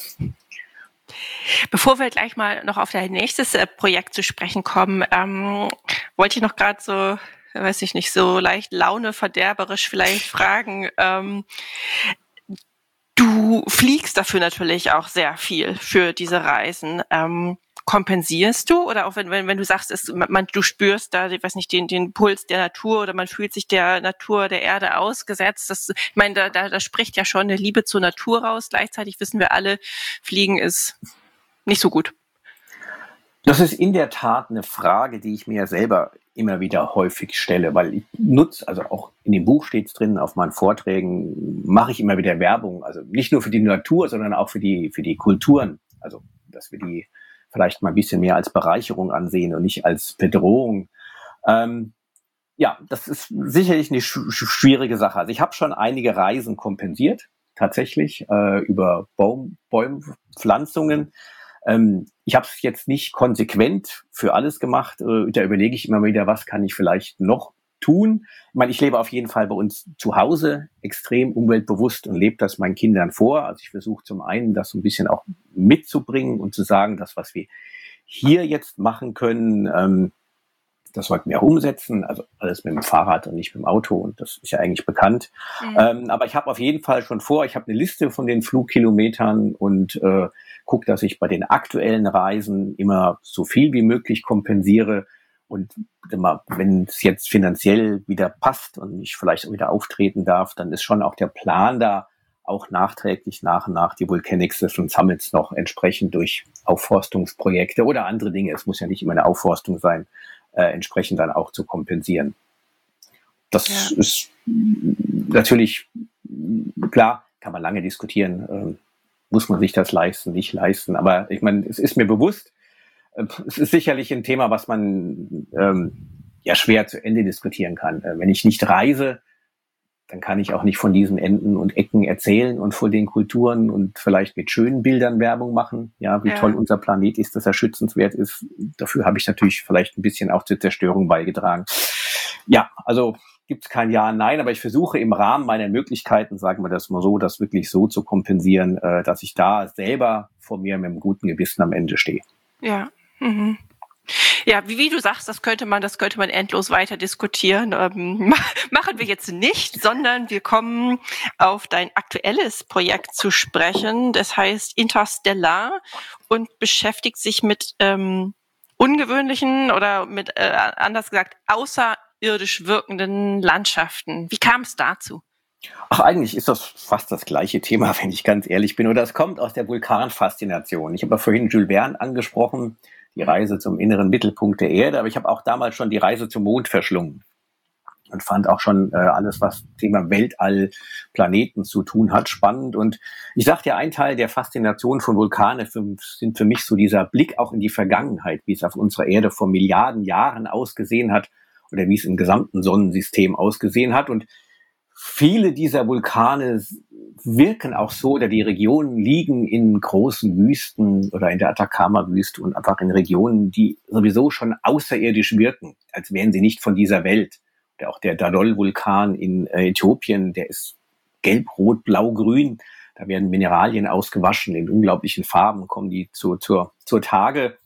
Bevor wir gleich mal noch auf dein nächstes äh, Projekt zu sprechen kommen, ähm, wollte ich noch gerade so, weiß ich nicht, so leicht launeverderberisch vielleicht fragen. Ähm, du fliegst dafür natürlich auch sehr viel für diese Reisen. Ähm, Kompensierst du, oder auch wenn wenn, wenn du sagst, es, man, du spürst da, ich weiß nicht, den den Puls der Natur, oder man fühlt sich der Natur, der Erde ausgesetzt. Das, ich meine, da, da, da spricht ja schon eine Liebe zur Natur raus. Gleichzeitig wissen wir alle, Fliegen ist nicht so gut. Das ist in der Tat eine Frage, die ich mir selber immer wieder häufig stelle, weil ich nutze, also auch in dem Buch steht es drin, auf meinen Vorträgen mache ich immer wieder Werbung, also nicht nur für die Natur, sondern auch für die für die Kulturen, also dass wir die vielleicht mal ein bisschen mehr als Bereicherung ansehen und nicht als Bedrohung. Ähm, ja, das ist sicherlich eine sch- schwierige Sache. Also ich habe schon einige Reisen kompensiert, tatsächlich, äh, über Baum, Bäumpflanzungen. Ähm, ich habe es jetzt nicht konsequent für alles gemacht. Äh, da überlege ich immer wieder, was kann ich vielleicht noch tun. Ich meine, ich lebe auf jeden Fall bei uns zu Hause extrem umweltbewusst und lebe das meinen Kindern vor. Also ich versuche zum einen, das so ein bisschen auch mitzubringen und zu sagen, das, was wir hier jetzt machen können, ähm, das sollten wir auch umsetzen. Also alles mit dem Fahrrad und nicht mit dem Auto, und das ist ja eigentlich bekannt. Mhm. Ähm, aber ich habe auf jeden Fall schon vor, ich habe eine Liste von den Flugkilometern und äh, gucke, dass ich bei den aktuellen Reisen immer so viel wie möglich kompensiere. Und wenn es jetzt finanziell wieder passt und ich vielleicht auch wieder auftreten darf, dann ist schon auch der Plan da, auch nachträglich nach und nach die Volcanic Seven Summits noch entsprechend durch Aufforstungsprojekte oder andere Dinge, es muss ja nicht immer eine Aufforstung sein, äh, entsprechend dann auch zu kompensieren. Das ja. ist natürlich, klar, kann man lange diskutieren, äh, muss man sich das leisten, nicht leisten, aber ich meine, es ist mir bewusst, es ist sicherlich ein Thema, was man ähm, ja schwer zu Ende diskutieren kann. Äh, wenn ich nicht reise, dann kann ich auch nicht von diesen Enden und Ecken erzählen und von den Kulturen und vielleicht mit schönen Bildern Werbung machen. Ja, wie ja. toll unser Planet ist, dass er schützenswert ist. Dafür habe ich natürlich vielleicht ein bisschen auch zur Zerstörung beigetragen. Ja, also gibt es kein Ja und Nein, aber ich versuche im Rahmen meiner Möglichkeiten, sagen wir das mal so, das wirklich so zu kompensieren, äh, dass ich da selber vor mir mit einem guten Gewissen am Ende stehe. Ja. Mhm. Ja, wie, wie du sagst, das könnte man, das könnte man endlos weiter diskutieren. Ähm, machen wir jetzt nicht, sondern wir kommen auf dein aktuelles Projekt zu sprechen. Das heißt Interstellar und beschäftigt sich mit ähm, ungewöhnlichen oder mit, äh, anders gesagt, außerirdisch wirkenden Landschaften. Wie kam es dazu? Ach, eigentlich ist das fast das gleiche Thema, wenn ich ganz ehrlich bin. Oder es kommt aus der Vulkanfaszination. Ich habe ja vorhin Jules Verne angesprochen, die Reise zum inneren Mittelpunkt der Erde, aber ich habe auch damals schon die Reise zum Mond verschlungen und fand auch schon äh, alles, was Thema Weltall, Planeten zu tun hat, spannend. Und ich sagte ja, ein Teil der Faszination von Vulkanen sind für mich so dieser Blick auch in die Vergangenheit, wie es auf unserer Erde vor Milliarden Jahren ausgesehen hat oder wie es im gesamten Sonnensystem ausgesehen hat. Und viele dieser Vulkane wirken auch so, oder die Regionen liegen in großen Wüsten oder in der Atacama-Wüste und einfach in Regionen, die sowieso schon außerirdisch wirken, als wären sie nicht von dieser Welt. Oder auch der Dadol-Vulkan in äh, Äthiopien, der ist gelb, rot, blau, grün. Da werden Mineralien ausgewaschen, in unglaublichen Farben kommen die zu, zur, zur Tage.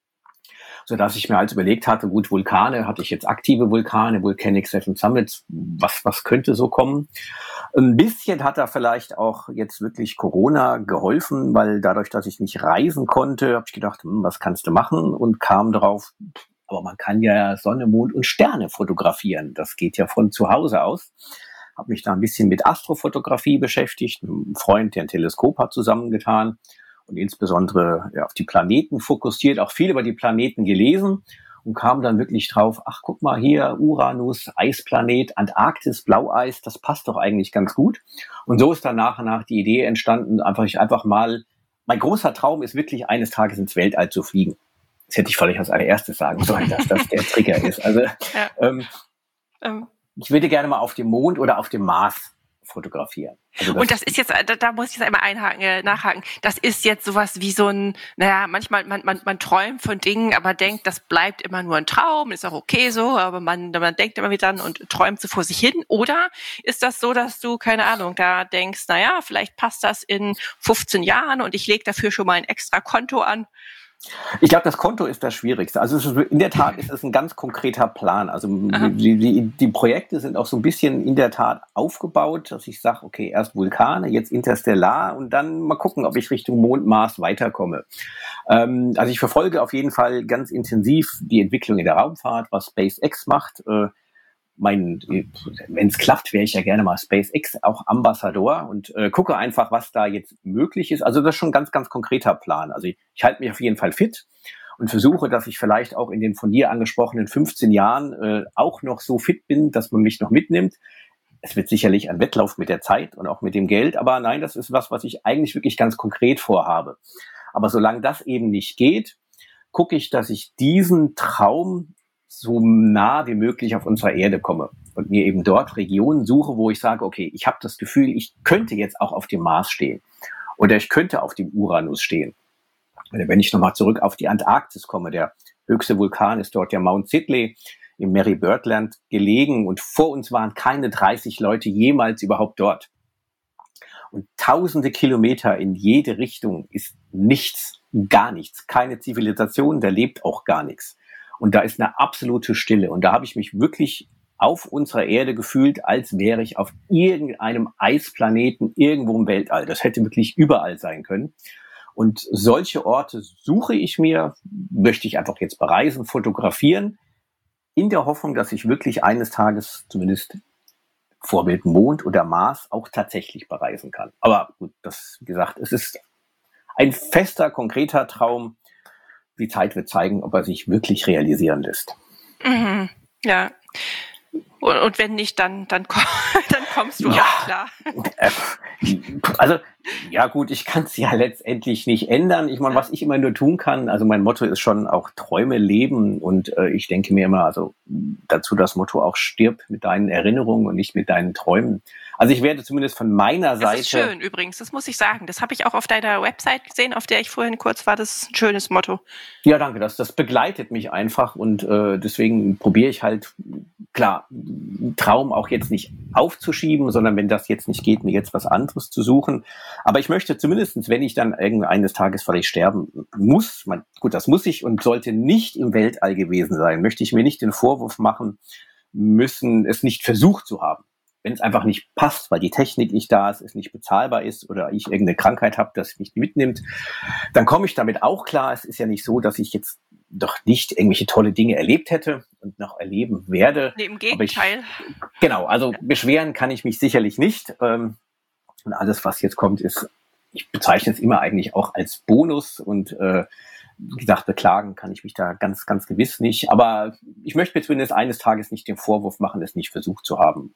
Sodass ich mir halt überlegt hatte, gut, Vulkane, hatte ich jetzt aktive Vulkane, Volcanic Seven Summits, was, was könnte so kommen? Ein bisschen hat da vielleicht auch jetzt wirklich Corona geholfen, weil dadurch, dass ich nicht reisen konnte, habe ich gedacht, hm, was kannst du machen? Und kam drauf, aber man kann ja Sonne, Mond und Sterne fotografieren. Das geht ja von zu Hause aus. Habe mich da ein bisschen mit Astrofotografie beschäftigt, mit einem Freund, der ein Teleskop hat, zusammengetan. Und insbesondere ja, auf die Planeten fokussiert, auch viel über die Planeten gelesen und kam dann wirklich drauf, ach guck mal hier, Uranus, Eisplanet, Antarktis, Blaueis, das passt doch eigentlich ganz gut. Und so ist dann nach und nach die Idee entstanden, einfach ich einfach mal, mein großer Traum ist wirklich eines Tages ins Weltall zu fliegen. Das hätte ich vielleicht als allererstes sagen sollen, dass das der Trigger ist. Also ja. ähm, ähm. ich würde gerne mal auf dem Mond oder auf dem Mars fotografieren. Also das und das ist jetzt, da, da muss ich jetzt einmal einhaken, äh, nachhaken, das ist jetzt sowas wie so ein, naja, manchmal, man, man, man träumt von Dingen, aber denkt, das bleibt immer nur ein Traum, ist auch okay so, aber man, man denkt immer wieder dran und träumt so vor sich hin. Oder ist das so, dass du, keine Ahnung, da denkst, naja, vielleicht passt das in fünfzehn Jahren und ich lege dafür schon mal ein extra Konto an? Ich glaube, das Konto ist das Schwierigste. Also es ist, in der Tat ist es ein ganz konkreter Plan. Also die, die, die Projekte sind auch so ein bisschen in der Tat aufgebaut, dass ich sage, okay, erst Vulkane, jetzt Interstellar und dann mal gucken, ob ich Richtung Mond, Mars weiterkomme. Ähm, also ich verfolge auf jeden Fall ganz intensiv die Entwicklung in der Raumfahrt, was SpaceX macht. Äh, Mein, wenn es klappt, wäre ich ja gerne mal SpaceX auch Ambassador und äh, gucke einfach, was da jetzt möglich ist. Also das ist schon ein ganz, ganz konkreter Plan. Also ich, ich halte mich auf jeden Fall fit und versuche, dass ich vielleicht auch in den von dir angesprochenen fünfzehn Jahren äh, auch noch so fit bin, dass man mich noch mitnimmt. Es wird sicherlich ein Wettlauf mit der Zeit und auch mit dem Geld, aber nein, das ist was, was ich eigentlich wirklich ganz konkret vorhabe. Aber solange das eben nicht geht, gucke ich, dass ich diesen Traum so nah wie möglich auf unserer Erde komme und mir eben dort Regionen suche, wo ich sage, okay, ich habe das Gefühl, ich könnte jetzt auch auf dem Mars stehen oder ich könnte auf dem Uranus stehen. Oder wenn ich nochmal zurück auf die Antarktis komme, der höchste Vulkan ist dort der Mount Sidley im Mary Bird Land gelegen und vor uns waren keine dreißig Leute jemals überhaupt dort. Und tausende Kilometer in jede Richtung ist nichts, gar nichts, keine Zivilisation, da lebt auch gar nichts. Und da ist eine absolute Stille. Und da habe ich mich wirklich auf unserer Erde gefühlt, als wäre ich auf irgendeinem Eisplaneten irgendwo im Weltall. Das hätte wirklich überall sein können. Und solche Orte suche ich mir, möchte ich einfach jetzt bereisen, fotografieren, in der Hoffnung, dass ich wirklich eines Tages zumindest Vorbild Mond oder Mars auch tatsächlich bereisen kann. Aber gut, das, wie gesagt, es ist ein fester, konkreter Traum. Die Zeit wird zeigen, ob er sich wirklich realisieren lässt. Mhm. Ja. Und, und wenn nicht, dann, dann, komm, dann kommst du ja, auch klar. Äh, also, ja gut, ich kann es ja letztendlich nicht ändern. Ich meine, was ich immer nur tun kann, also mein Motto ist schon auch Träume leben und äh, ich denke mir immer, also dazu das Motto auch stirb mit deinen Erinnerungen und nicht mit deinen Träumen. Also ich werde zumindest von meiner Seite... Das ist schön übrigens, das muss ich sagen. Das habe ich auch auf deiner Website gesehen, auf der ich vorhin kurz war. Das ist ein schönes Motto. Ja, danke. Das, das begleitet mich einfach und äh, deswegen probiere ich halt, klar, Traum auch jetzt nicht aufzuschieben, sondern wenn das jetzt nicht geht, mir jetzt was anderes zu suchen. Aber ich möchte zumindestens, wenn ich dann eines Tages vielleicht sterben muss, man, gut, das muss ich und sollte nicht im Weltall gewesen sein, möchte ich mir nicht den Vorwurf machen müssen, es nicht versucht zu haben. Wenn es einfach nicht passt, weil die Technik nicht da ist, es nicht bezahlbar ist oder ich irgendeine Krankheit habe, das mich mitnimmt, dann komme ich damit auch klar. Es ist ja nicht so, dass ich jetzt doch nicht irgendwelche tolle Dinge erlebt hätte und noch erleben werde. Nee, im Gegenteil. Ich, genau, also beschweren kann ich mich sicherlich nicht. Und alles, was jetzt kommt, ist, ich bezeichne es immer eigentlich auch als Bonus und äh, wie gesagt, beklagen kann ich mich da ganz, ganz gewiss nicht. Aber ich möchte mir zumindest eines Tages nicht den Vorwurf machen, es nicht versucht zu haben.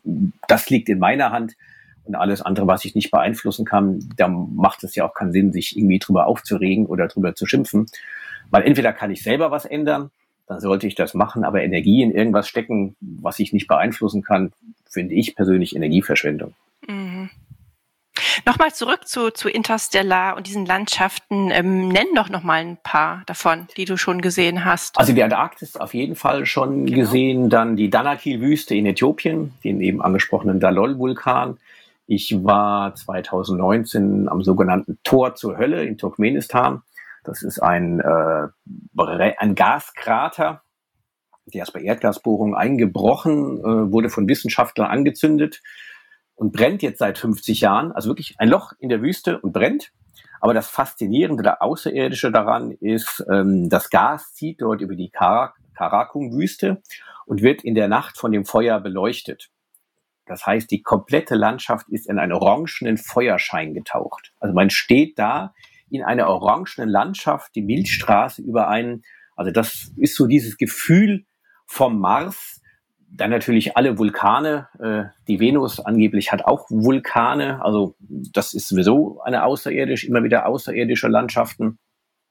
Das liegt in meiner Hand und alles andere, was ich nicht beeinflussen kann, da macht es ja auch keinen Sinn, sich irgendwie drüber aufzuregen oder drüber zu schimpfen. Weil entweder kann ich selber was ändern, dann sollte ich das machen, aber Energie in irgendwas stecken, was ich nicht beeinflussen kann, finde ich persönlich, Energieverschwendung. Mhm. Nochmal zurück zu, zu Interstellar und diesen Landschaften. Ähm, nenn doch noch mal ein paar davon, die du schon gesehen hast. Also die Antarktis auf jeden Fall schon genau. gesehen. Dann die Danakil-Wüste in Äthiopien, den eben angesprochenen Dalol-Vulkan. Ich war zwanzig neunzehn am sogenannten Tor zur Hölle in Turkmenistan. Das ist ein, äh, ein Gaskrater, der ist bei Erdgasbohrungen eingebrochen, äh, wurde von Wissenschaftlern angezündet und brennt jetzt seit fünfzig Jahren. Also wirklich ein Loch in der Wüste und brennt. Aber das Faszinierende, das Außerirdische daran ist, ähm, das Gas zieht dort über die Kar- Karakum-Wüste und wird in der Nacht von dem Feuer beleuchtet. Das heißt, die komplette Landschaft ist in einen orangenen Feuerschein getaucht. Also man steht da in einer orangenen Landschaft, die Milchstraße über einen. Also das ist so dieses Gefühl vom Mars. Dann natürlich alle Vulkane. Äh, die Venus angeblich hat auch Vulkane. Also das ist sowieso eine außerirdisch, immer wieder außerirdische Landschaften.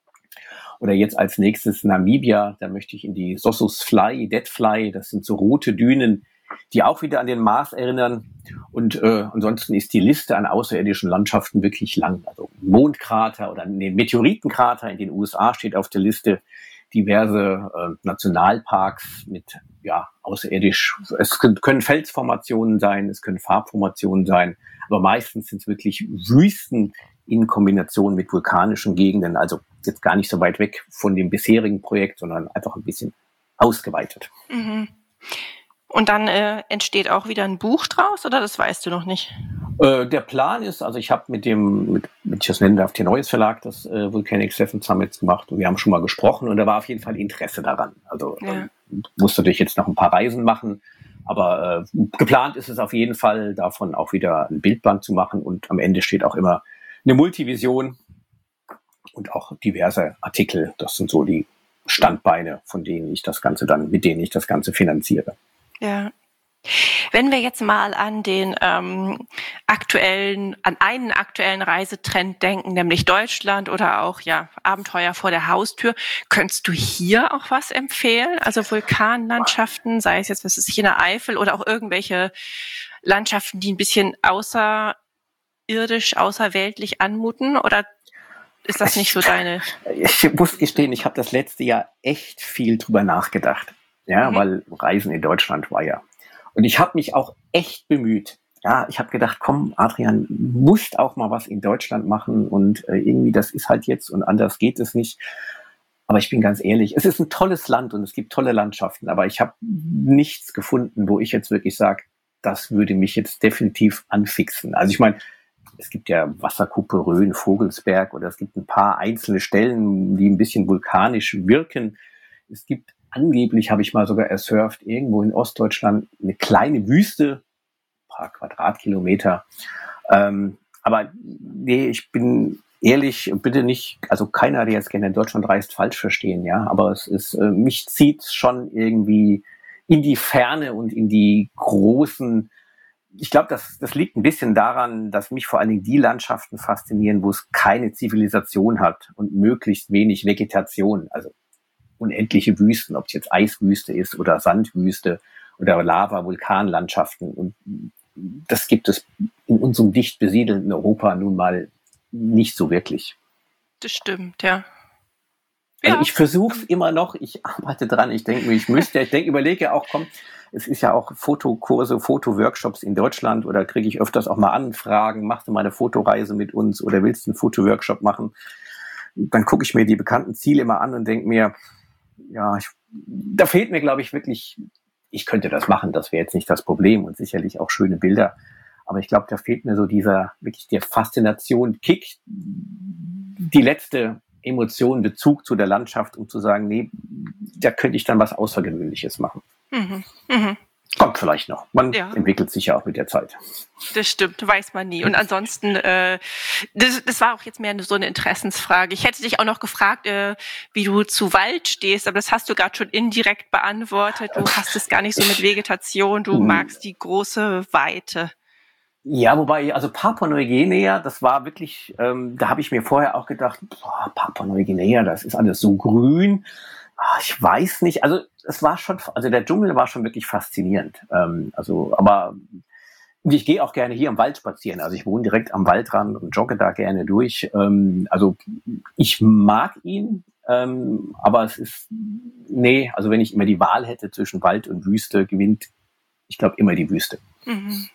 Oder jetzt als nächstes Namibia. Da möchte ich in die Sossusvlei, Deadfly. Das sind so rote Dünen, die auch wieder an den Mars erinnern. Und äh, ansonsten ist die Liste an außerirdischen Landschaften wirklich lang. Also Mondkrater oder nee, Meteoritenkrater in den U S A steht auf der Liste. Diverse äh, Nationalparks mit ja außerirdisch. Es können, können Felsformationen sein, es können Farbformationen sein, aber meistens sind es wirklich Wüsten in Kombination mit vulkanischen Gegenden. Also jetzt gar nicht so weit weg von dem bisherigen Projekt, sondern einfach ein bisschen ausgeweitet. Mhm. Und dann äh, entsteht auch wieder ein Buch draus, oder das weißt du noch nicht? Äh, der Plan ist, also ich habe mit dem, mit, mit ich das nennen darf, Neues Verlag, das äh, Volcanic Seven Summits gemacht und wir haben schon mal gesprochen und da war auf jeden Fall Interesse daran. Also ja. äh, musste natürlich jetzt noch ein paar Reisen machen, aber äh, geplant ist es auf jeden Fall, davon auch wieder ein Bildband zu machen und am Ende steht auch immer eine Multivision und auch diverse Artikel. Das sind so die Standbeine, von denen ich das Ganze dann, mit denen ich das Ganze finanziere. Ja. Wenn wir jetzt mal an den ähm, aktuellen, an einen aktuellen Reisetrend denken, nämlich Deutschland oder auch ja Abenteuer vor der Haustür, könntest du hier auch was empfehlen? Also Vulkanlandschaften, sei es jetzt, was ist in der Eifel oder auch irgendwelche Landschaften, die ein bisschen außerirdisch, außerweltlich anmuten, oder ist das nicht so deine? Ich muss gestehen, ich habe das letzte Jahr echt viel drüber nachgedacht. Ja, mhm. weil Reisen in Deutschland war ja. Und ich habe mich auch echt bemüht. Ja, ich habe gedacht, komm, Adrian, musst auch mal was in Deutschland machen und äh, irgendwie, das ist halt jetzt und anders geht es nicht. Aber ich bin ganz ehrlich, es ist ein tolles Land und es gibt tolle Landschaften, aber ich habe nichts gefunden, wo ich jetzt wirklich sage, das würde mich jetzt definitiv anfixen. Also ich meine, es gibt ja Wasserkuppe, Rhön, Vogelsberg oder es gibt ein paar einzelne Stellen, die ein bisschen vulkanisch wirken. Es gibt angeblich, habe ich mal sogar ersurft, irgendwo in Ostdeutschland eine kleine Wüste, ein paar Quadratkilometer. Ähm, aber nee, ich bin ehrlich, bitte nicht, also keiner, der jetzt gerne in Deutschland reist, falsch verstehen, ja. Aber es ist, äh, mich zieht schon irgendwie in die Ferne und in die großen. Ich glaube, das, das liegt ein bisschen daran, dass mich vor allen Dingen die Landschaften faszinieren, wo es keine Zivilisation hat und möglichst wenig Vegetation. Also unendliche Wüsten, ob es jetzt Eiswüste ist oder Sandwüste oder Lava-Vulkanlandschaften. Und das gibt es in unserem dicht besiedelten Europa nun mal nicht so wirklich. Das stimmt, ja. Also ja. ich versuche es immer noch, ich arbeite dran, ich denke mir, ich müsste, ich denke, überlege ja auch, komm, es ist ja auch Fotokurse, Fotoworkshops in Deutschland oder kriege ich öfters auch mal Anfragen, machst du mal eine Fotoreise mit uns oder willst du einen Fotoworkshop machen? Dann gucke ich mir die bekannten Ziele immer an und denke mir, ja, ich, da fehlt mir, glaube ich, wirklich, ich könnte das machen, das wäre jetzt nicht das Problem und sicherlich auch schöne Bilder, aber ich glaube, da fehlt mir so dieser, wirklich der Faszination, Kick, die letzte Emotion, Bezug zu der Landschaft, um zu sagen, nee, da könnte ich dann was Außergewöhnliches machen. Mhm. Mhm. Kommt vielleicht noch. Man ja. entwickelt sich ja auch mit der Zeit. Das stimmt, weiß man nie. Und ansonsten, äh, das, das war auch jetzt mehr so eine Interessensfrage. Ich hätte dich auch noch gefragt, äh, wie du zu Wald stehst, aber das hast du gerade schon indirekt beantwortet. Du hast es gar nicht so mit Vegetation, du magst die große Weite. Ja, wobei, also Papua-Neuguinea, das war wirklich, ähm, da habe ich mir vorher auch gedacht, boah, Papua-Neuguinea, das ist alles so grün. ach, ich weiß nicht, also es war schon, also der Dschungel war schon wirklich faszinierend. Ähm, also, aber ich gehe auch gerne hier im Wald spazieren. Also ich wohne direkt am Waldrand und jogge da gerne durch. Ähm, also ich mag ihn, ähm, aber es ist, nee, also wenn ich immer die Wahl hätte zwischen Wald und Wüste, gewinnt, ich glaube, immer die Wüste. Mhm.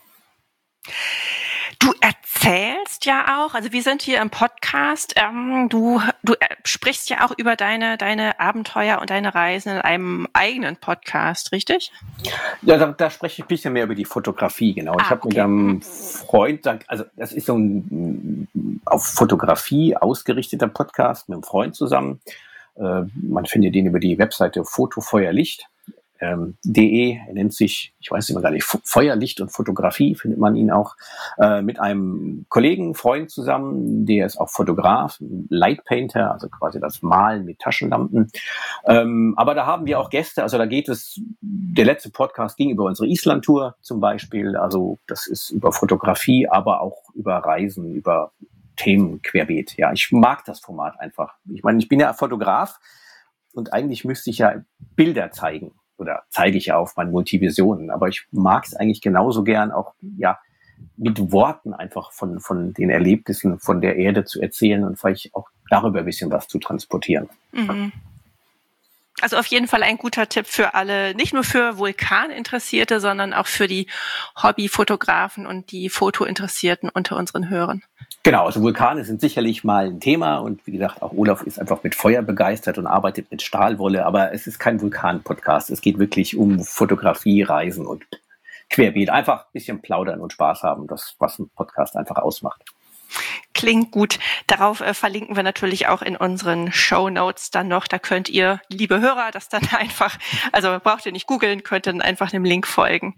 Du erzählst ja auch, also wir sind hier im Podcast, ähm, du, du sprichst ja auch über deine, deine Abenteuer und deine Reisen in einem eigenen Podcast, richtig? Ja, da, da spreche ich ein bisschen mehr über die Fotografie, genau. Ah, ich habe okay. mit einem Freund, also das ist so ein auf Fotografie ausgerichteter Podcast mit einem Freund zusammen. Äh, man findet den über die Webseite Foto, Feuer, Licht. Ähm, de, er nennt sich, ich weiß immer gar nicht, Feuer, Licht und Fotografie findet man ihn auch, äh, mit einem Kollegen, Freund zusammen, der ist auch Fotograf, Light Painter, also quasi das Malen mit Taschenlampen. Ähm, aber da haben wir auch Gäste, also da geht es, der letzte Podcast ging über unsere Island-Tour zum Beispiel, also das ist über Fotografie, aber auch über Reisen, über Themen querbeet. Ja, ich mag das Format einfach. Ich meine, ich bin ja Fotograf und eigentlich müsste ich ja Bilder zeigen. Oder zeige ich ja auf meinen Multivisionen. Aber ich mag es eigentlich genauso gern, auch ja mit Worten einfach von von den Erlebnissen von der Erde zu erzählen und vielleicht auch darüber ein bisschen was zu transportieren. Mhm. Also auf jeden Fall ein guter Tipp für alle, nicht nur für Vulkaninteressierte, sondern auch für die Hobbyfotografen und die Fotointeressierten unter unseren Hörern. Genau, also Vulkane sind sicherlich mal ein Thema und wie gesagt, auch Olaf ist einfach mit Feuer begeistert und arbeitet mit Stahlwolle, aber es ist kein Vulkan-Podcast. Es geht wirklich um Fotografie, Reisen und querbeet. Einfach ein bisschen plaudern und Spaß haben, das, was ein Podcast einfach ausmacht. Klingt gut. Darauf äh, verlinken wir natürlich auch in unseren Shownotes dann noch. Da könnt ihr, liebe Hörer, das dann einfach, also braucht ihr nicht googeln, könnt dann einfach einem Link folgen.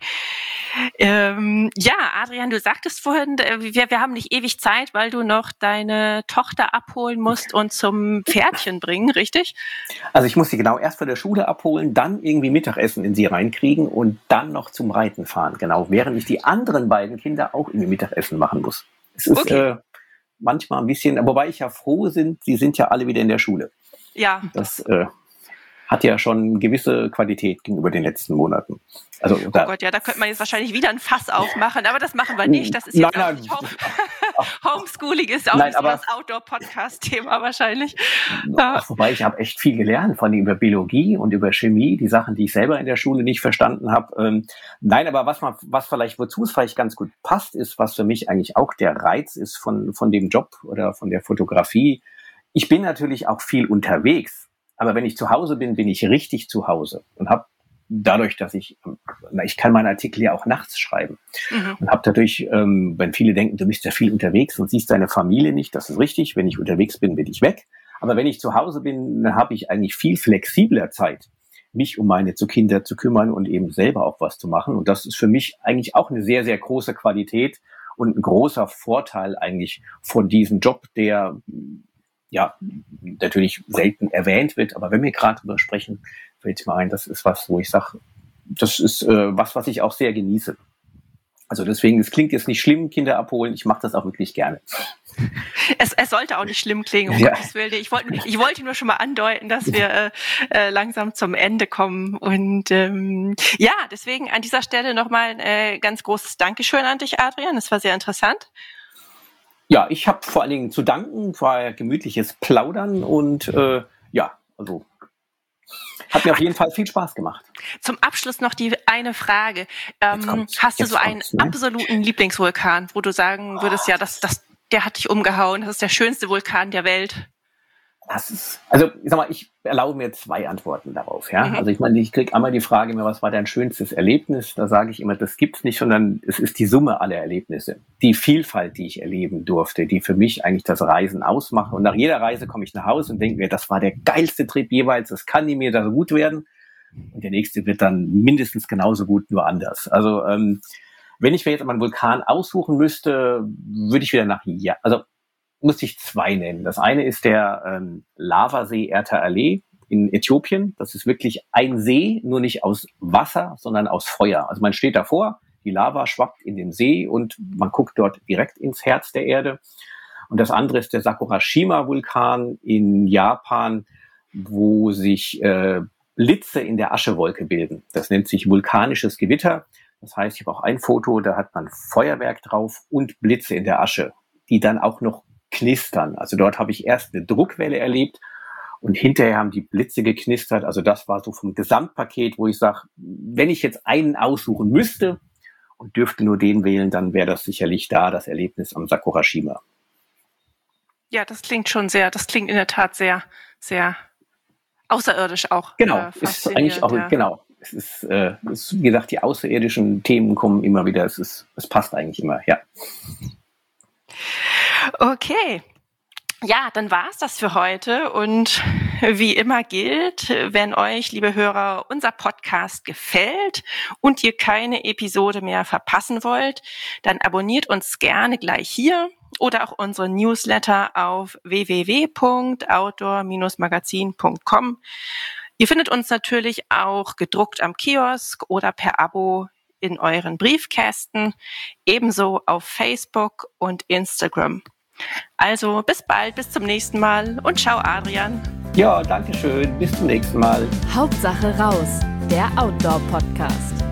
Ähm, ja, Adrian, du sagtest vorhin, wir, wir haben nicht ewig Zeit, weil du noch deine Tochter abholen musst und zum Pferdchen bringen, richtig? Also ich muss sie genau erst von der Schule abholen, dann irgendwie Mittagessen in sie reinkriegen und dann noch zum Reiten fahren. Genau, während ich die anderen beiden Kinder auch irgendwie Mittagessen machen muss. Es ist okay. äh, manchmal ein bisschen, wobei ich ja froh bin, sie sind ja alle wieder in der Schule. Ja. Das äh, hat ja schon eine gewisse Qualität gegenüber den letzten Monaten. Also, oh da, Gott, ja, da könnte man jetzt wahrscheinlich wieder ein Fass aufmachen, aber das machen wir nicht. Das ist jetzt nein, nicht Home- Homeschooling ist auch nein, nicht so aber, das Outdoor-Podcast-Thema wahrscheinlich. Ach, wobei ich habe echt viel gelernt von über Biologie und über Chemie, die Sachen, die ich selber in der Schule nicht verstanden habe. Ähm, nein, aber was man, was vielleicht, wozu es vielleicht ganz gut passt, ist, was für mich eigentlich auch der Reiz ist von von dem Job oder von der Fotografie. Ich bin natürlich auch viel unterwegs, aber wenn ich zu Hause bin, bin ich richtig zu Hause und habe dadurch, dass ich, na, ich kann meinen Artikel ja auch nachts schreiben mhm. und habe dadurch, ähm, wenn viele denken, du bist ja viel unterwegs und siehst deine Familie nicht, das ist richtig, wenn ich unterwegs bin, bin ich weg. Aber wenn ich zu Hause bin, dann habe ich eigentlich viel flexibler Zeit, mich um meine Kinder zu kümmern und eben selber auch was zu machen. Und das ist für mich eigentlich auch eine sehr, sehr große Qualität und ein großer Vorteil eigentlich von diesem Job, der ja natürlich selten erwähnt wird. Aber wenn wir gerade drüber sprechen, fällt mir ein, das ist was, wo ich sage, das ist äh, was, was ich auch sehr genieße. Also deswegen, es klingt jetzt nicht schlimm, Kinder abholen, ich mache das auch wirklich gerne. Es, es sollte auch nicht schlimm klingen, um ja. Gottes Willen. Ich wollte, ich wollte nur schon mal andeuten, dass wir äh, äh, langsam zum Ende kommen. Und ähm, ja, deswegen an dieser Stelle nochmal ein äh, ganz großes Dankeschön an dich, Adrian. Das war sehr interessant. Ja, ich habe vor allen Dingen zu danken, war ein gemütliches Plaudern und äh, ja, also hat mir auf jeden Fall viel Spaß gemacht. Zum Abschluss noch die eine Frage. Ähm, hast du so einen ne? absoluten Lieblingsvulkan, wo du sagen würdest, ja, das, das, der hat dich umgehauen, das ist der schönste Vulkan der Welt? Das ist, also ich sag mal, ich erlaube mir zwei Antworten darauf. Ja, mhm. Also ich meine, ich kriege einmal die Frage, was war dein schönstes Erlebnis? Da sage ich immer, das gibt's nicht, sondern es ist die Summe aller Erlebnisse, die Vielfalt, die ich erleben durfte, die für mich eigentlich das Reisen ausmachen. Und nach jeder Reise komme ich nach Hause und denke mir, das war der geilste Trip jeweils. Das kann nie mehr so gut werden. Und der nächste wird dann mindestens genauso gut, nur anders. Also ähm, wenn ich mir jetzt mal einen Vulkan aussuchen müsste, würde ich wieder nach ja, also muss ich zwei nennen. Das eine ist der ähm, Lavasee Erta Ale in Äthiopien. Das ist wirklich ein See, nur nicht aus Wasser, sondern aus Feuer. Also man steht davor, die Lava schwappt in den See und man guckt dort direkt ins Herz der Erde. Und das andere ist der Sakurashima-Vulkan in Japan. wo sich äh, Blitze in der Aschewolke bilden. Das nennt sich vulkanisches Gewitter. Das heißt, ich habe auch ein Foto, da hat man Feuerwerk drauf und Blitze in der Asche, die dann auch noch knistern. Also dort habe ich erst eine Druckwelle erlebt und hinterher haben die Blitze geknistert. Also das war so vom Gesamtpaket, wo ich sage, wenn ich jetzt einen aussuchen müsste und dürfte nur den wählen, dann wäre das sicherlich da, das Erlebnis am Sakurashima. Ja, das klingt schon sehr, das klingt in der Tat sehr, sehr außerirdisch auch. Genau, äh, ist eigentlich auch, ja. genau. Es ist, äh, ist, wie gesagt, die außerirdischen Themen kommen immer wieder. Es ist, es passt eigentlich immer, ja. Okay. Ja, dann war's das für heute und wie immer gilt, wenn euch, liebe Hörer, unser Podcast gefällt und ihr keine Episode mehr verpassen wollt, dann abonniert uns gerne gleich hier oder auch unsere Newsletter auf w w w punkt outdoor Bindestrich magazin punkt com. Ihr findet uns natürlich auch gedruckt am Kiosk oder per Abo in euren Briefkästen, ebenso auf Facebook und Instagram. Also bis bald, bis zum nächsten Mal und ciao Adrian. Ja, danke schön. Bis zum nächsten Mal. Hauptsache raus, der Outdoor-Podcast.